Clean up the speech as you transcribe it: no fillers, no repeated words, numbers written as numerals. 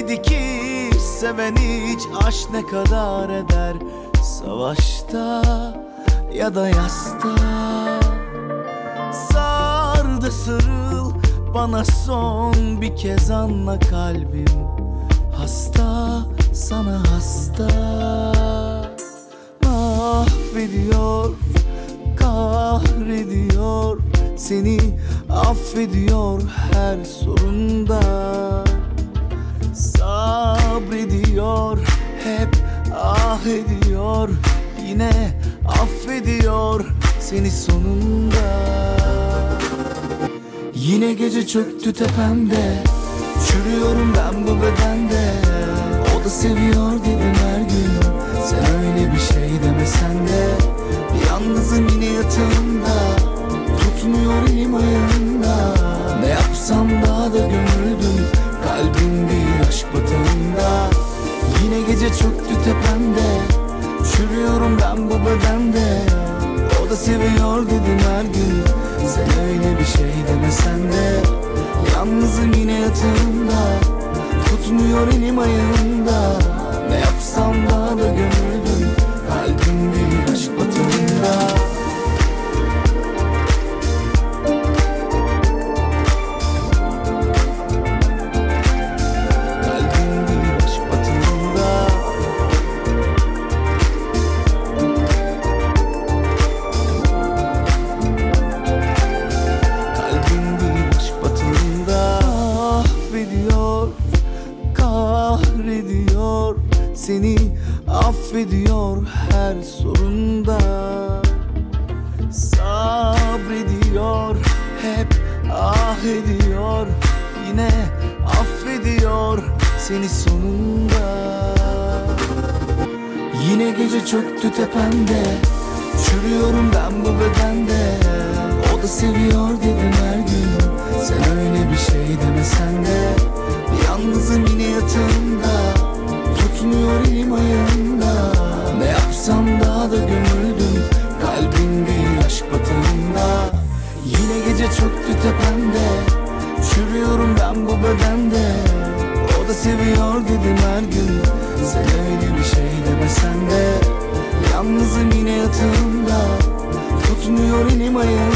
Dedi ki seven hiç aşk ne kadar eder, savaşta ya da yasta. Sar da sarıl bana son bir kez, anla kalbim hasta, sana hasta. Mahvediyor, kahrediyor, seni affediyor her sorunda. Sabrediyor, hep ah ediyor, yine affediyor seni sonunda. Yine gece çöktü tepemde, çürüyorum ben bu bedende. O da seviyor dedim her gün, sen öyle bir şey demesen de. Yalnızım yine yatağımda, tutmuyor elim ayağımda. Ne yapsam daha da gömüldüm, kalbim bir aşk batağında. Yine gece çöktü tepemde, çürüyorum ben bu bedende. O da seviyor dedim her gün, sen öyle bir şey demesen de. Yalnızım yine yatağımda, tutmuyor elim ayağımda. Ne yapsam daha da gömüldüm, kalbim bir aşk batağında. Kahrediyor, seni affediyor her sorunda. Sabrediyor, hep ah ediyor, yine affediyor seni sonunda. Yine gece çöktü tepemde, çürüyorum ben bu bedende. O da seviyor dedim her gün, sen öyle bir şey demesen de. Yalnızım yine yatağımda, tutmuyor elim ayağımda. Ne yapsam daha da gömüldüm, kalbim bir aşk batağında. Yine gece çöktü tepemde, çürüyorum ben bu bedende. O da seviyor dedim her gün, sen öyle bir şey demesen de. Yalnızım yine yatağımda, tutmuyor elim ayağımda.